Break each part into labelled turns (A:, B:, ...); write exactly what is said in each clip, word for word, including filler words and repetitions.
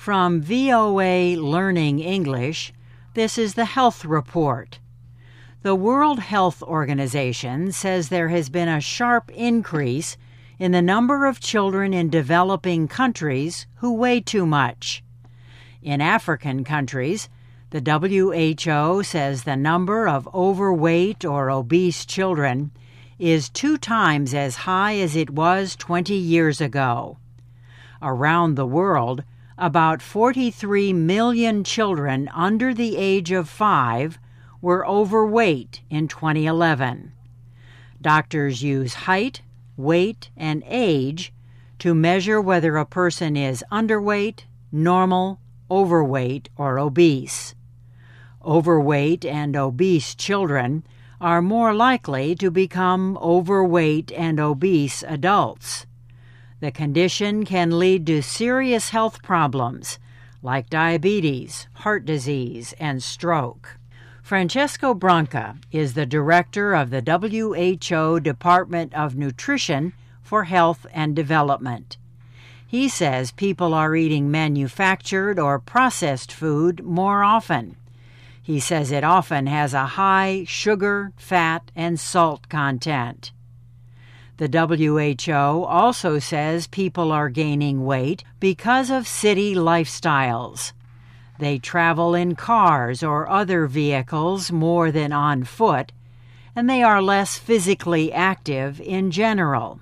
A: From V O A Learning English, this is the Health Report. The World Health Organization says there has been a sharp increase in the number of children in developing countries who weigh too much. In African countries, the W H O says the number of overweight or obese children is two times as high as it was twenty years ago. Around the world, about forty-three million children under the age of five were overweight in twenty eleven. Doctors use height, weight, and age to measure whether a person is underweight, normal, overweight, or obese. Overweight and obese children are more likely to become overweight and obese adults. The condition can lead to serious health problems like diabetes, heart disease, and stroke. Francesco Branca is the director of the W H O Department of Nutrition for Health and Development. He says people are eating manufactured or processed food more often. He says it often has a high sugar, fat, and salt content. The W H O also says people are gaining weight because of city lifestyles. They travel in cars or other vehicles more than on foot, and they are less physically active in general.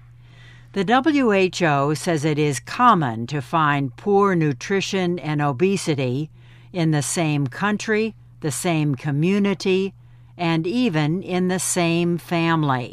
A: The W H O says it is common to find poor nutrition and obesity in the same country, the same community, and even in the same family.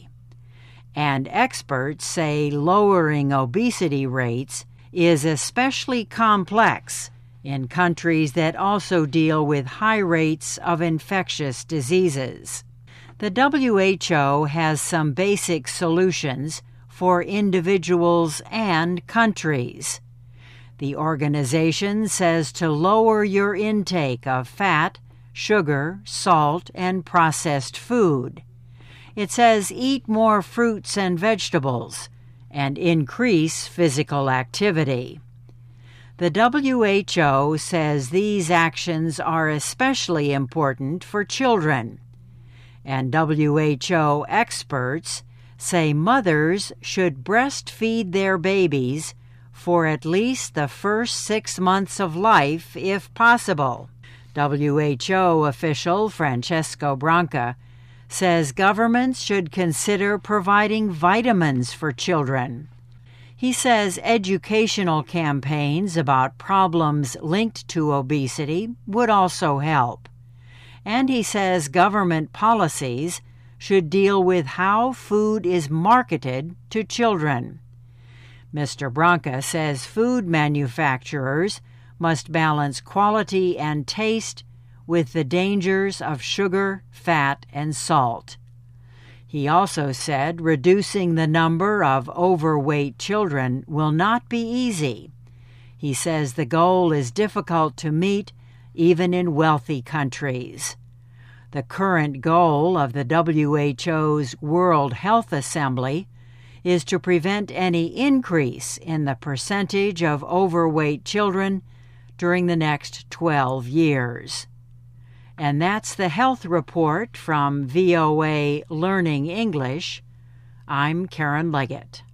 A: And experts say lowering obesity rates is especially complex in countries that also deal with high rates of infectious diseases. The W H O has some basic solutions for individuals and countries. The organization says to lower your intake of fat, sugar, salt, and processed food. It says eat more fruits and vegetables and increase physical activity. The W H O says these actions are especially important for children, and W H O experts say mothers should breastfeed their babies for at least the first six months of life if possible. W H O official Francesco Branca says governments should consider providing vitamins for children. He says educational campaigns about problems linked to obesity would also help. And he says government policies should deal with how food is marketed to children. Mister Branca says food manufacturers must balance quality and taste with the dangers of sugar, fat, and salt. He also said reducing the number of overweight children will not be easy. He says the goal is difficult to meet even in wealthy countries. The current goal of the W H O's World Health Assembly is to prevent any increase in the percentage of overweight children during the next twelve years. And that's the Health Report from V O A Learning English. I'm Karen Leggett.